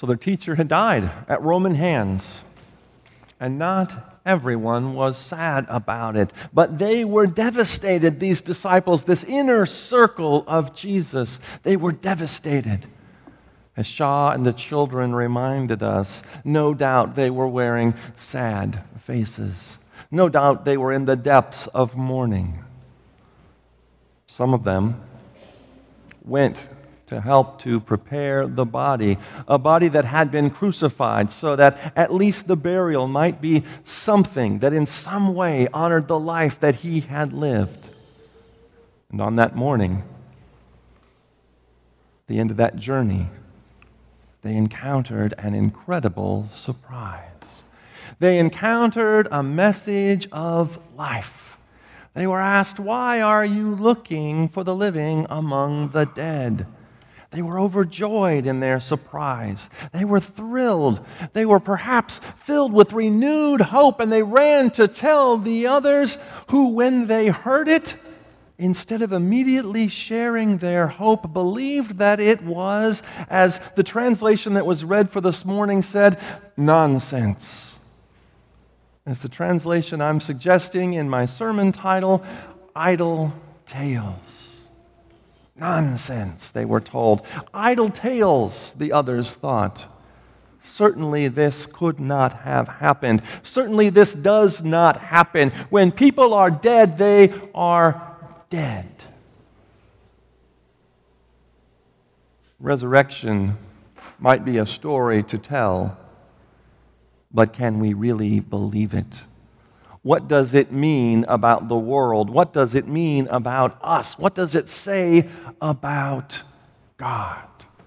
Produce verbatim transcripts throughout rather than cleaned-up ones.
So their teacher had died at Roman hands, and not everyone was sad about it, but they were devastated, these disciples, this inner circle of Jesus. They were devastated. As Shaw and the children reminded us, no doubt they were wearing sad faces. No doubt they were in the depths of mourning. Some of them went to help to prepare the body, a body that had been crucified, so that at least the burial might be something that in some way honored the life that he had lived. And on that morning, the end of that journey, they encountered an incredible surprise. They encountered a message of life. They were asked, "Why are you looking for the living among the dead?" They were overjoyed in their surprise. They were thrilled. They were perhaps filled with renewed hope, and they ran to tell the others who, when they heard it, instead of immediately sharing their hope, believed that it was, as the translation that was read for this morning said, nonsense. As the translation I'm suggesting in my sermon title, idle tales. Nonsense, they were told. Idle tales, the others thought. Certainly this could not have happened. Certainly this does not happen. When people are dead, they are dead. Resurrection might be a story to tell, but can we really believe it? What does it mean about the world? What does it mean about us? What does it say about God?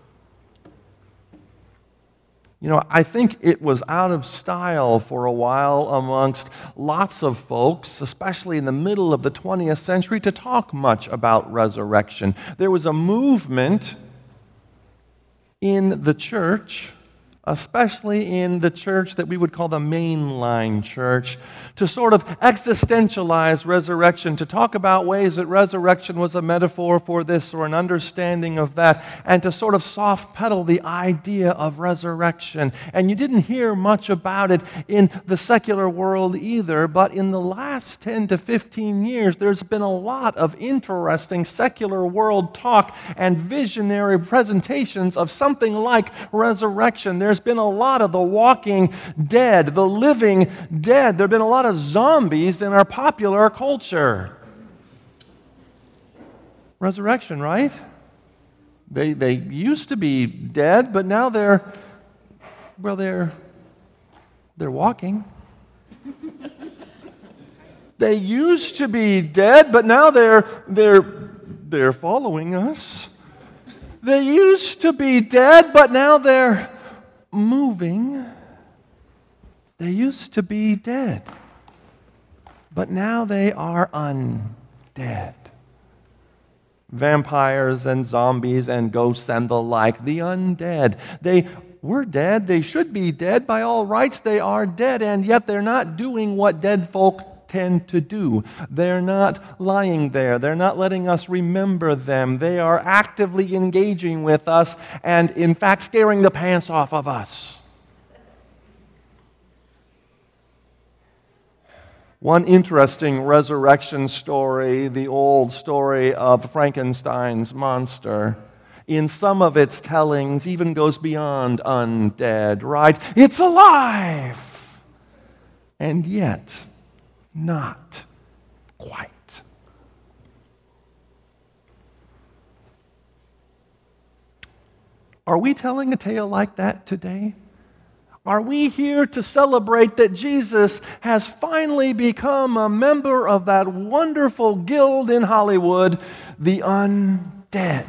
You know, I think it was out of style for a while amongst lots of folks, especially in the middle of the twentieth century, to talk much about resurrection. There was a movement in the church, especially in the church that we would call the mainline church, to sort of existentialize resurrection, to talk about ways that resurrection was a metaphor for this or an understanding of that, and to sort of soft pedal the idea of resurrection. And you didn't hear much about it in the secular world either, but in the last ten to fifteen years, there's been a lot of interesting secular world talk and visionary presentations of something like resurrection. There's been a lot of the walking dead, the living dead. There have been a lot of zombies in our popular culture. Resurrection, right? They they used to be dead, but now they're well they're they're walking. They used to be dead, but now they're they're they're following us. They used to be dead, but now they're moving. They used to be dead, but now they are undead. Vampires and zombies and ghosts and the like, the undead. They were dead, they should be dead. By all rights, they are dead, and yet they're not doing what dead folk tend to do. They're not lying there. They're not letting us remember them. They are actively engaging with us and, in fact, scaring the pants off of us. One interesting resurrection story, the old story of Frankenstein's monster, in some of its tellings even goes beyond undead, right? It's alive! And yet, not quite. Are we telling a tale like that today? Are we here to celebrate that Jesus has finally become a member of that wonderful guild in Hollywood, the undead?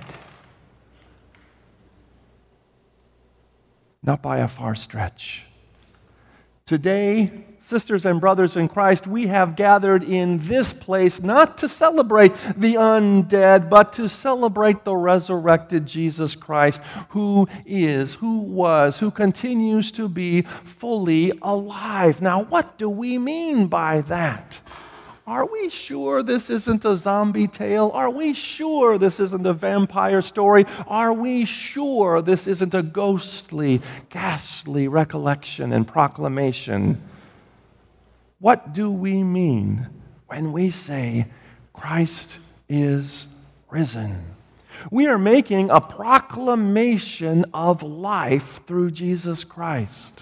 Not by a far stretch. Today, sisters and brothers in Christ, we have gathered in this place not to celebrate the undead, but to celebrate the resurrected Jesus Christ, who is, who was, who continues to be fully alive. Now, what do we mean by that? Are we sure this isn't a zombie tale? Are we sure this isn't a vampire story? Are we sure this isn't a ghostly, ghastly recollection and proclamation? What do we mean when we say Christ is risen? We are making a proclamation of life through Jesus Christ.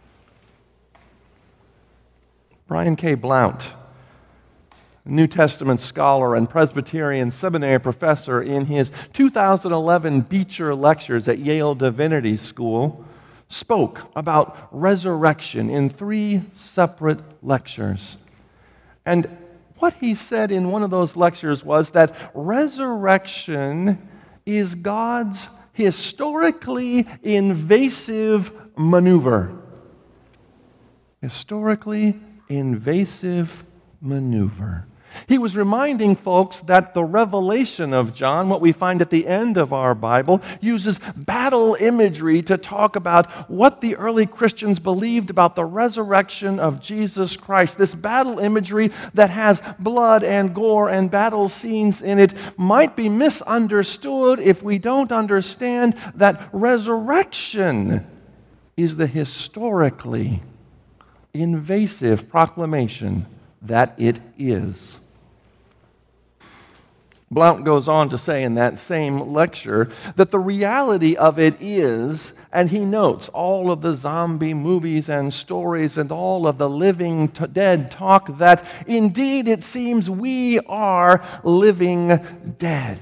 Brian K. Blount, New Testament scholar and Presbyterian seminary professor, in his two thousand eleven Beecher Lectures at Yale Divinity School, spoke about resurrection in three separate lectures. And what he said in one of those lectures was that resurrection is God's historically invasive maneuver. Historically invasive maneuver. He was reminding folks that the revelation of John, what we find at the end of our Bible, uses battle imagery to talk about what the early Christians believed about the resurrection of Jesus Christ. This battle imagery that has blood and gore and battle scenes in it might be misunderstood if we don't understand that resurrection is the historically invasive proclamation that it is. Blount goes on to say in that same lecture that the reality of it is, and he notes all of the zombie movies and stories and all of the living t- dead talk, that indeed it seems we are living dead.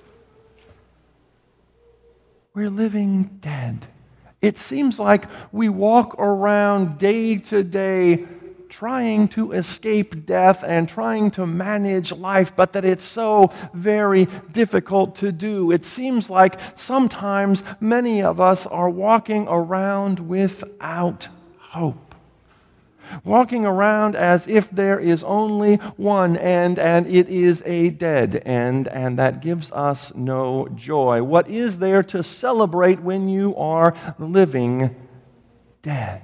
We're living dead. It seems like we walk around day to day trying to escape death and trying to manage life, but that it's so very difficult to do. It seems like sometimes many of us are walking around without hope. Walking around as if there is only one end, and it is a dead end, and that gives us no joy. What is there to celebrate when you are living dead?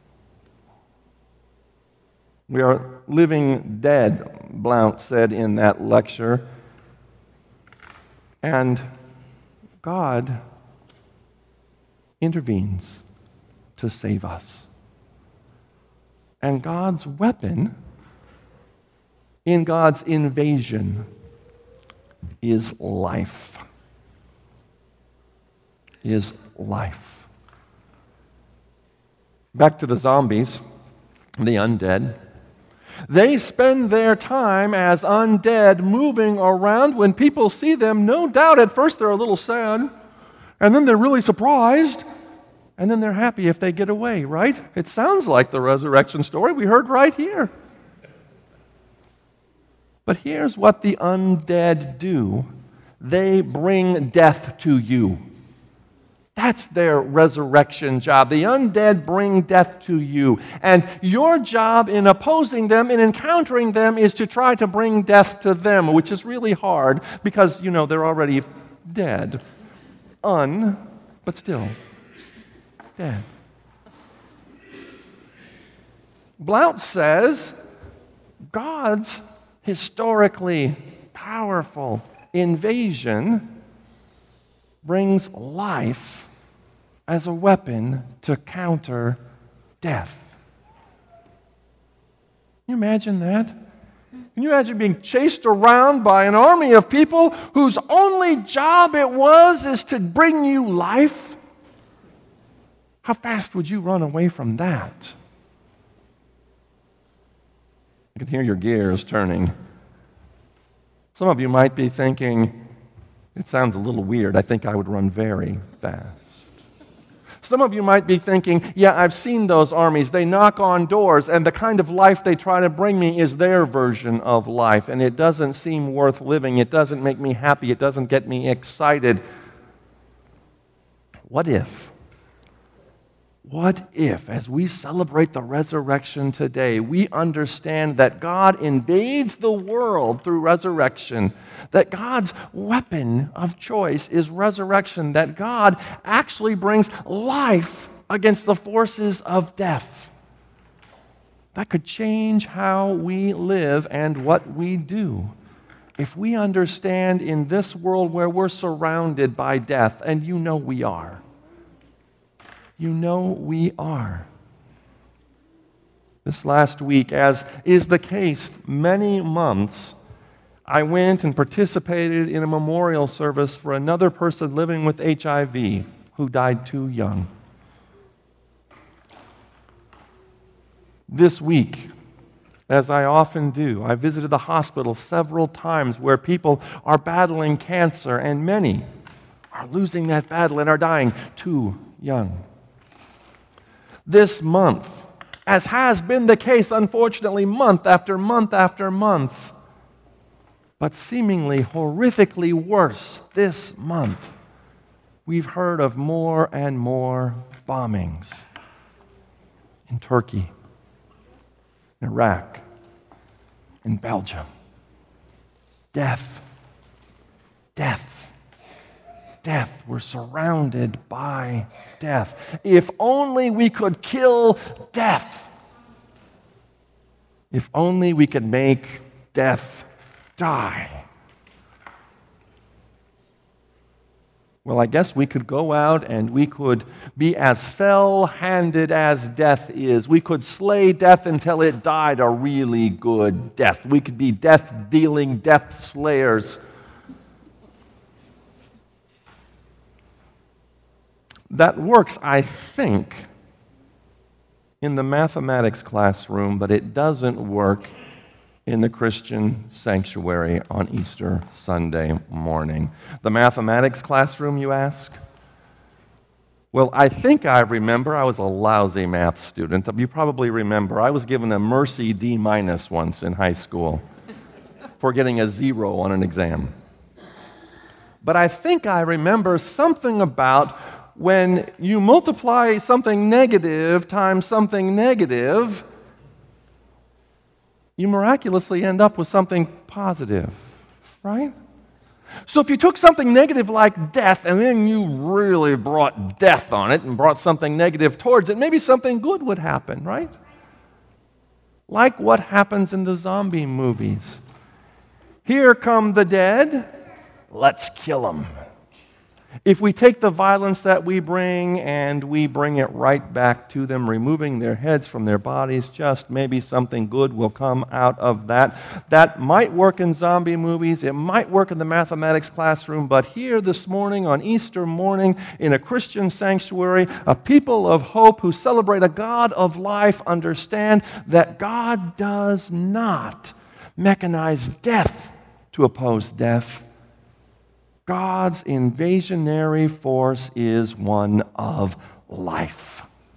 We are living dead, Blount said in that lecture, and God intervenes to save us. And God's weapon in God's invasion is life. Is life. Back to the zombies, the undead. They spend their time as undead moving around. When people see them, no doubt at first they're a little sad, and then they're really surprised, and then they're happy if they get away, right? It sounds like the resurrection story we heard right here. But here's what the undead do. They bring death to you. That's their resurrection job. The undead bring death to you. And your job in opposing them, in encountering them, is to try to bring death to them, which is really hard because, you know, they're already dead. Un, but still dead. Blount says God's historically powerful invasion brings life as a weapon to counter death. Can you imagine that? Can you imagine being chased around by an army of people whose only job it was is to bring you life? How fast would you run away from that? I can hear your gears turning. Some of you might be thinking, it sounds a little weird. I think I would run very fast. Some of you might be thinking, yeah, I've seen those armies. They knock on doors, and the kind of life they try to bring me is their version of life, and it doesn't seem worth living. It doesn't make me happy. It doesn't get me excited. What if? What if, as we celebrate the resurrection today, we understand that God invades the world through resurrection, that God's weapon of choice is resurrection, that God actually brings life against the forces of death? That could change how we live and what we do. If we understand in this world where we're surrounded by death, and you know we are, you know we are. This last week, as is the case many months, I went and participated in a memorial service for another person living with H I V who died too young. This week, as I often do, I visited the hospital several times where people are battling cancer, and many are losing that battle and are dying too young. This month, as has been the case, unfortunately, month after month after month, but seemingly horrifically worse this month, we've heard of more and more bombings in Turkey, Iraq, in Belgium. Death, death, death. We're surrounded by death. If only we could kill death. If only we could make death die. Well, I guess we could go out and we could be as fell-handed as death is. We could slay death until it died a really good death. We could be death-dealing death slayers. That works, I think, in the mathematics classroom, but it doesn't work in the Christian sanctuary on Easter Sunday morning. The mathematics classroom, you ask? Well, I think I remember. I was a lousy math student. You probably remember. I was given a Mercy D minus once in high school for getting a zero on an exam. But I think I remember something about when you multiply something negative times something negative, you miraculously end up with something positive, right? So if you took something negative like death and then you really brought death on it and brought something negative towards it, maybe something good would happen, right? Like what happens in the zombie movies. Here come the dead, let's kill them. If we take the violence that we bring and we bring it right back to them, removing their heads from their bodies, just maybe something good will come out of that. That might work in zombie movies. It might work in the mathematics classroom. But here this morning, on Easter morning, in a Christian sanctuary, a people of hope who celebrate a God of life understand that God does not mechanize death to oppose death. God's invasionary force is one of life.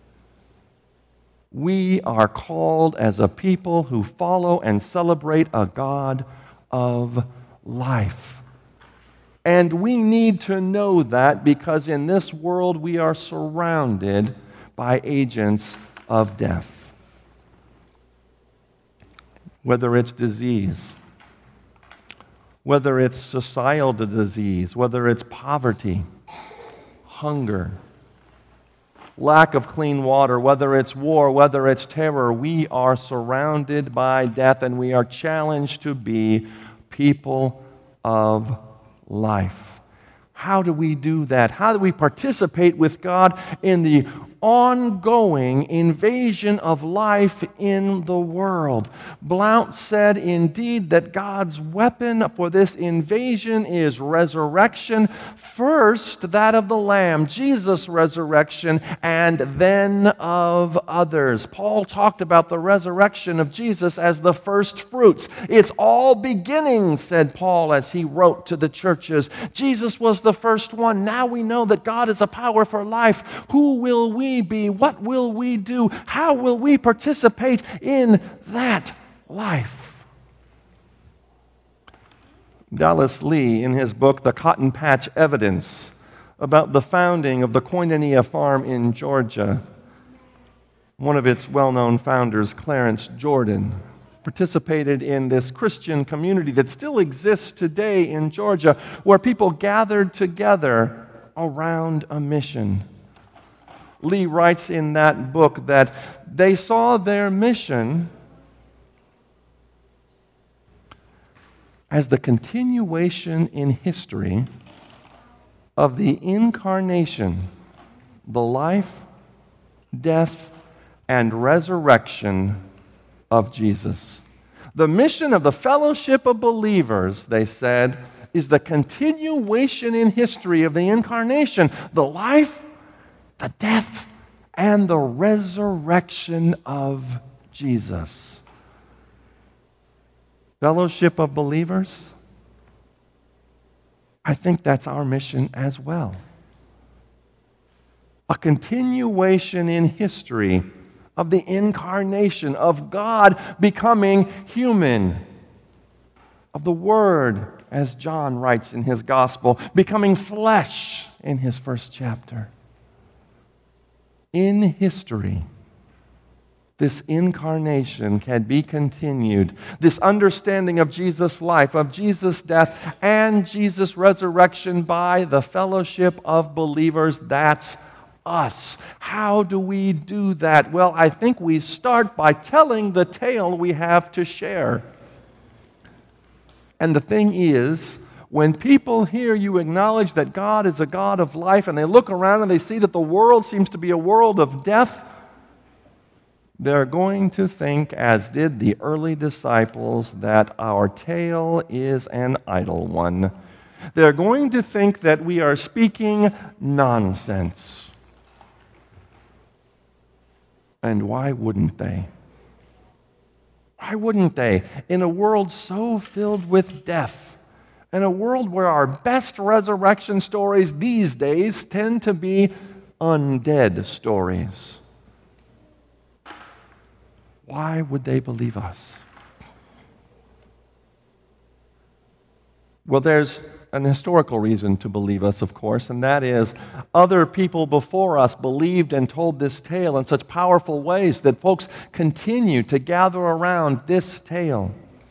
We are called as a people who follow and celebrate a God of life. And we need to know that because in this world we are surrounded by agents of death. Whether it's disease, whether it's societal disease, whether it's poverty, hunger, lack of clean water, whether it's war, whether it's terror, we are surrounded by death and we are challenged to be people of life. How do we do that? How do we participate with God in the ongoing invasion of life in the world? Blount said, indeed, that God's weapon for this invasion is resurrection. First, that of the Lamb, Jesus' resurrection, and then of others. Paul talked about the resurrection of Jesus as the first fruits. It's all beginning, said Paul as he wrote to the churches. Jesus was the first one. Now we know that God is a power for life. Who will we be? What will we do? How will we participate in that life? Dallas Lee, in his book, The Cotton Patch Evidence, about the founding of the Koinonia Farm in Georgia, one of its well-known founders, Clarence Jordan, participated in this Christian community that still exists today in Georgia, where people gathered together around a mission. Lee writes in that book that they saw their mission as the continuation in history of the incarnation, the life, death, and resurrection of Jesus. The mission of the fellowship of believers, they said, is the continuation in history of the incarnation, the life, the death, and the resurrection of Jesus. Fellowship of believers, I think that's our mission as well. A continuation in history of the incarnation, of God becoming human, of the Word, as John writes in his gospel, becoming flesh in his first chapter. In history, this incarnation can be continued. This understanding of Jesus' life, of Jesus' death, and Jesus' resurrection by the fellowship of believers, that's us. How do we do that? Well, I think we start by telling the tale we have to share. And the thing is, when people hear you acknowledge that God is a God of life, and they look around and they see that the world seems to be a world of death, they're going to think, as did the early disciples, that our tale is an idle one. They're going to think that we are speaking nonsense. And why wouldn't they? Why wouldn't they? In a world so filled with death, in a world where our best resurrection stories these days tend to be undead stories, why would they believe us? Well, there's an historical reason to believe us, of course, and that is other people before us believed and told this tale in such powerful ways that folks continue to gather around this tale.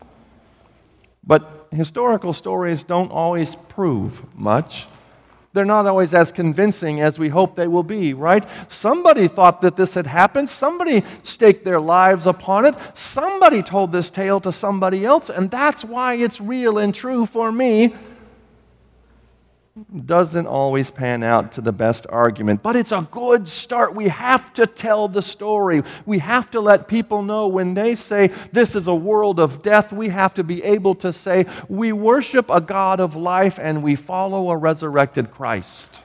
But historical stories don't always prove much. They're not always as convincing as we hope they will be, right? Somebody thought that this had happened. Somebody staked their lives upon it. Somebody told this tale to somebody else, and that's why it's real and true for me. Doesn't always pan out to the best argument, but it's a good start. We have to tell the story. We have to let people know when they say this is a world of death, we have to be able to say we worship a God of life and we follow a resurrected Christ.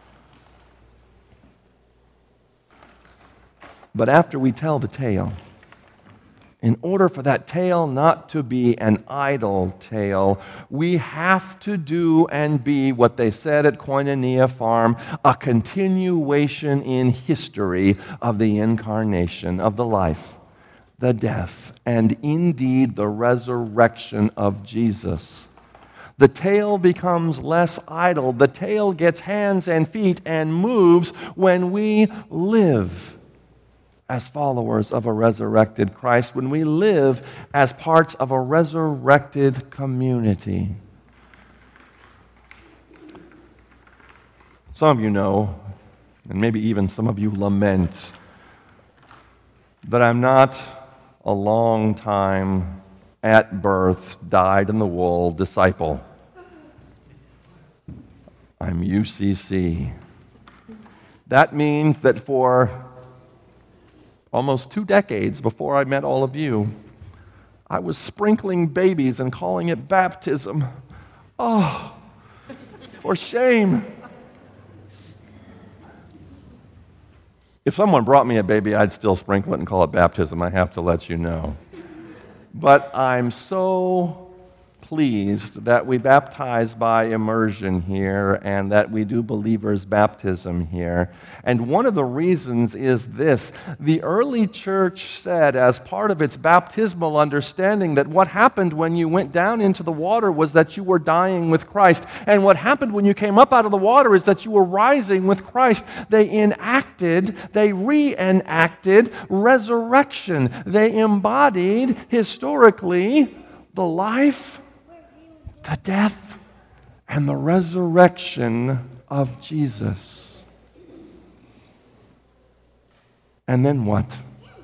But after we tell the tale, in order for that tale not to be an idle tale, we have to do and be what they said at Koinonia Farm, a continuation in history of the incarnation, of the life, the death, and indeed the resurrection of Jesus. The tale becomes less idle. The tale gets hands and feet and moves when we live as followers of a resurrected Christ, when we live as parts of a resurrected community. Some of you know, and maybe even some of you lament, that I'm not a long time at birth, dyed-in-the-wool disciple. I'm U C C. That means that for almost two decades before I met all of you, I was sprinkling babies and calling it baptism. Oh, for shame. If someone brought me a baby, I'd still sprinkle it and call it baptism, I have to let you know. But I'm so pleased that we baptize by immersion here and that we do believers' baptism here. And one of the reasons is this. The early church said, as part of its baptismal understanding, that what happened when you went down into the water was that you were dying with Christ. And what happened when you came up out of the water is that you were rising with Christ. They enacted, they reenacted resurrection. They embodied, historically, the life, the death, and the resurrection of Jesus. And then what?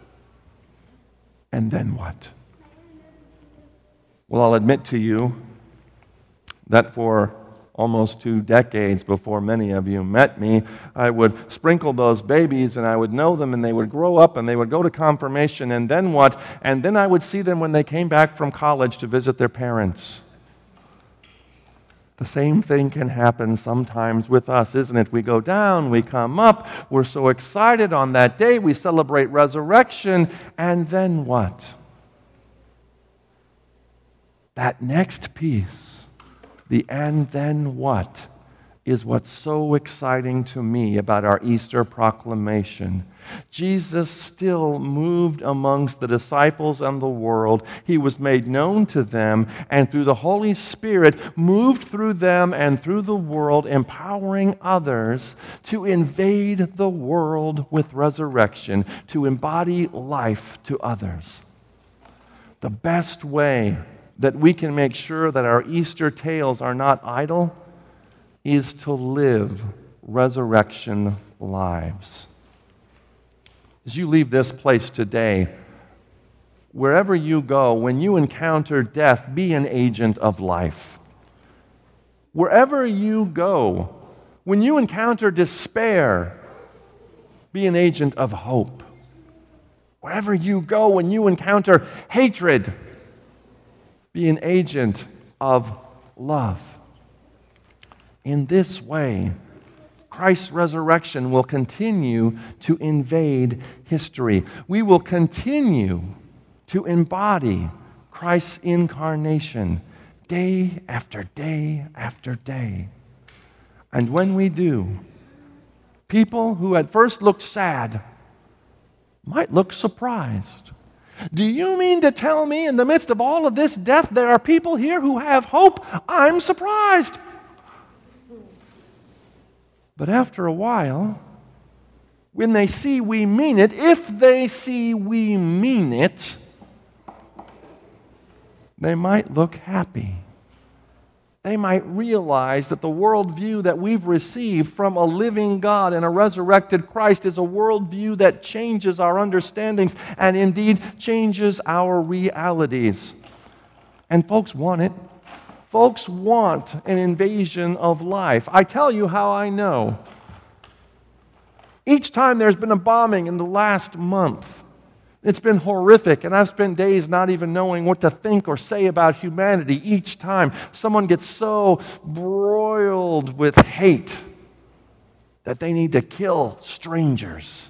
And then what? Well, I'll admit to you that for almost two decades before many of you met me, I would sprinkle those babies and I would know them and they would grow up and they would go to confirmation, and then what? And then I would see them when they came back from college to visit their parents. The same thing can happen sometimes with us, isn't it? We go down, we come up, we're so excited on that day, we celebrate resurrection, and then what? That next piece, the and then what, is what's so exciting to me about our Easter proclamation. Jesus still moved amongst the disciples and the world. He was made known to them, and through the Holy Spirit moved through them and through the world, empowering others to invade the world with resurrection, to embody life to others. The best way that we can make sure that our Easter tales are not idle is to live resurrection lives. As you leave this place today, wherever you go, when you encounter death, be an agent of life. Wherever you go, when you encounter despair, be an agent of hope. Wherever you go, when you encounter hatred, be an agent of love. In this way, Christ's resurrection will continue to invade history. We will continue to embody Christ's incarnation day after day after day. And when we do, people who at first looked sad might look surprised. Do you mean to tell me in the midst of all of this death there are people here who have hope? I'm surprised. But after a while, when they see we mean it, if they see we mean it, they might look happy. They might realize that the worldview that we've received from a living God and a resurrected Christ is a worldview that changes our understandings and indeed changes our realities. And folks want it. Folks want an invasion of life. I tell you how I know. Each time there's been a bombing in the last month, it's been horrific, and I've spent days not even knowing what to think or say about humanity. Each time someone gets so broiled with hate that they need to kill strangers.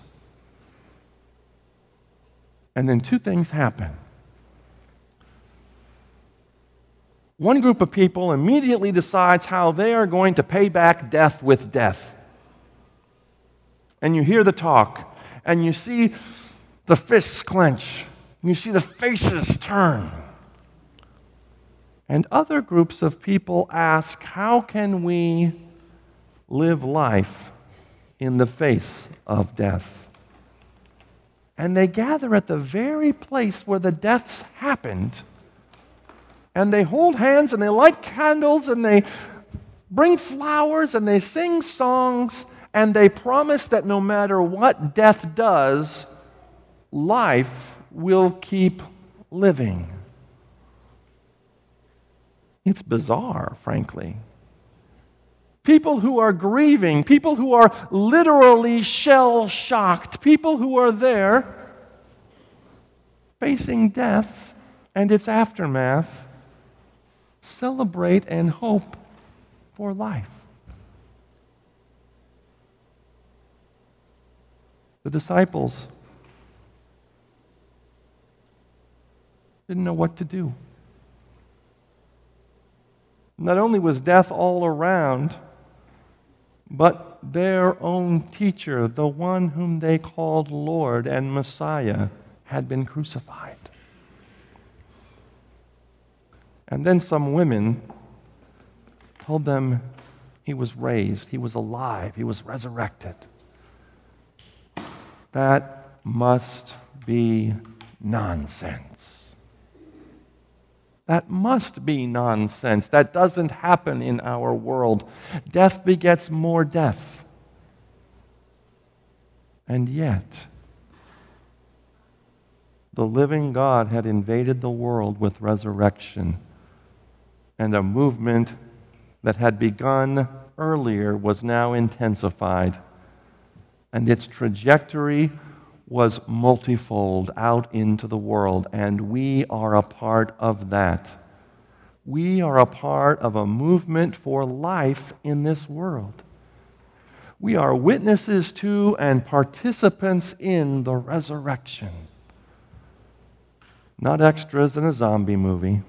And then two things happen. One group of people immediately decides how they are going to pay back death with death. And you hear the talk, and you see the fists clench. You see the faces turn. And other groups of people ask, how can we live life in the face of death? And they gather at the very place where the deaths happened, and they hold hands and they light candles and they bring flowers and they sing songs and they promise that no matter what death does, life will keep living. It's bizarre, frankly. People who are grieving, people who are literally shell-shocked, people who are there facing death and its aftermath, celebrate and hope for life. The disciples didn't know what to do. Not only was death all around, but their own teacher, the one whom they called Lord and Messiah, had been crucified. And then some women told them he was raised, he was alive, he was resurrected. That must be nonsense. That must be nonsense. That doesn't happen in our world. Death begets more death. And yet, The living God had invaded the world with resurrection, and a movement that had begun earlier was now intensified, and its trajectory was multifold out into the world, and we are a part of that. We are a part of a movement for life in this world. We are witnesses to and participants in the resurrection. Not extras in a zombie movie.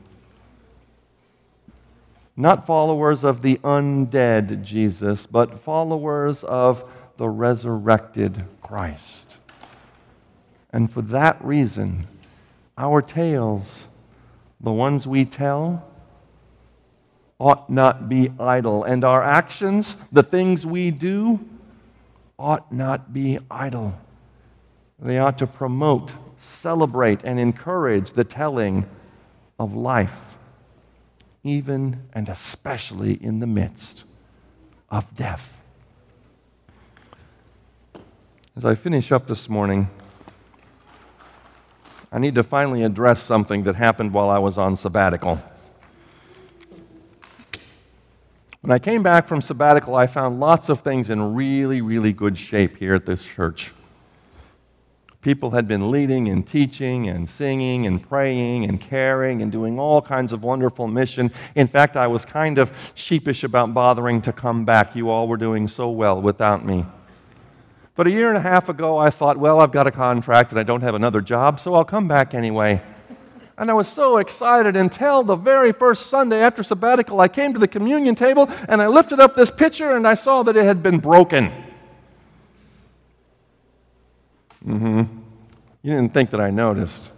Not followers of the undead Jesus, but followers of the resurrected Christ. And for that reason, our tales, the ones we tell, ought not be idle. And our actions, the things we do, ought not be idle. They ought to promote, celebrate, and encourage the telling of life, even and especially in the midst of death. As I finish up this morning, I need to finally address something that happened while I was on sabbatical. When I came back from sabbatical, I found lots of things in really, really good shape here at this church. People had been leading and teaching and singing and praying and caring and doing all kinds of wonderful mission. In fact, I was kind of sheepish about bothering to come back. You all were doing so well without me. But a year and a half ago, I thought, well, I've got a contract and I don't have another job, so I'll come back anyway. And I was so excited until the very first Sunday after sabbatical, I came to the communion table and I lifted up this pitcher and I saw that it had been broken. Mm-hmm. You didn't think that I noticed.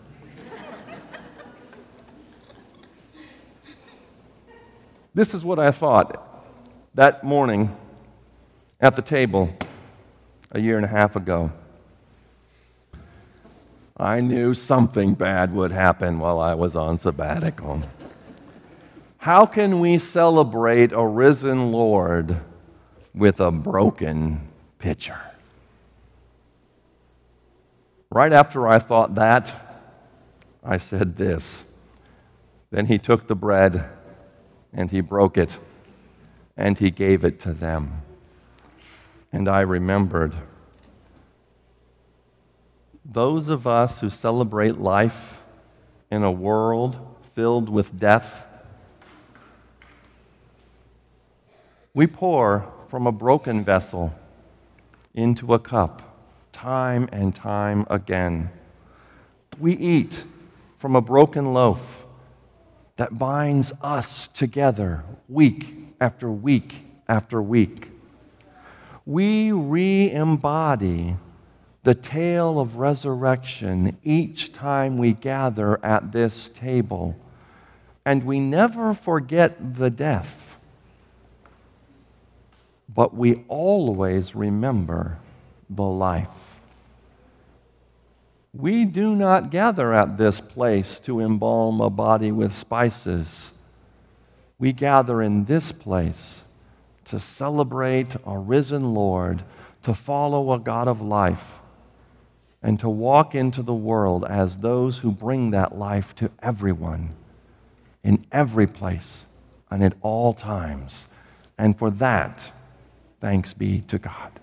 This is what I thought that morning at the table a year and a half ago. I knew something bad would happen while I was on sabbatical. How can we celebrate a risen Lord with a broken pitcher? Right after I thought that, I said this. Then he took the bread and he broke it and he gave it to them. And I remembered, those of us who celebrate life in a world filled with death, we pour from a broken vessel into a cup time and time again. We eat from a broken loaf that binds us together week after week after week. We re-embody the tale of resurrection each time we gather at this table. And we never forget the death, but we always remember the life. We do not gather at this place to embalm a body with spices. We gather in this place to celebrate a risen Lord, to follow a God of life, and to walk into the world as those who bring that life to everyone, in every place, and at all times. And for that, thanks be to God.